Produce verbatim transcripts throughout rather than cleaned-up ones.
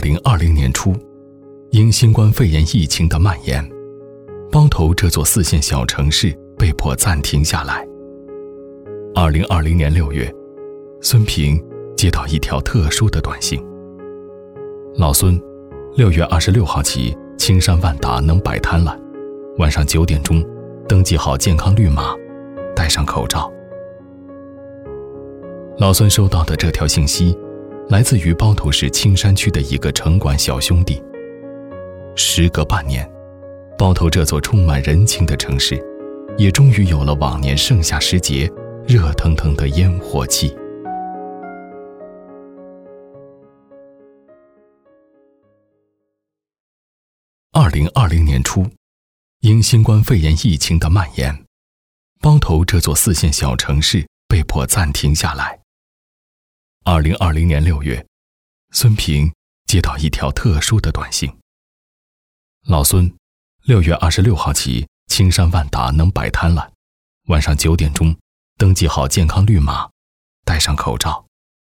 零二零年初，因新冠肺炎疫情的蔓延，包头这座四线小城市被迫暂停下来。二零二零年六月，孙平接到一条特殊的短信：老孙，六月二十六号起，青山万达能摆摊了，晚上九点钟，登记好健康绿码，戴上口罩。老孙收到的这条信息，来自于包头市青山区的一个城管小兄弟。时隔半年，包头这座充满人情的城市，也终于有了往年盛夏时节热腾腾的烟火气。二零二零年初，因新冠肺炎疫情的蔓延，包头这座四线小城市被迫暂停下来。二零二零年六月，孙平接到一条特殊的短信：老孙，六月二十六号起，青山万达能摆摊了，晚上九点钟，登记好健康绿码，戴上口罩。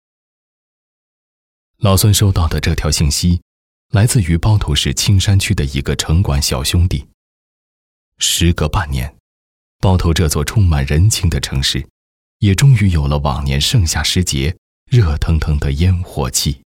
老孙收到的这条信息，来自于包头市青山区的一个城管小兄弟。时隔半年，包头这座充满人情的城市，也终于有了往年盛夏时节热腾腾的烟火气。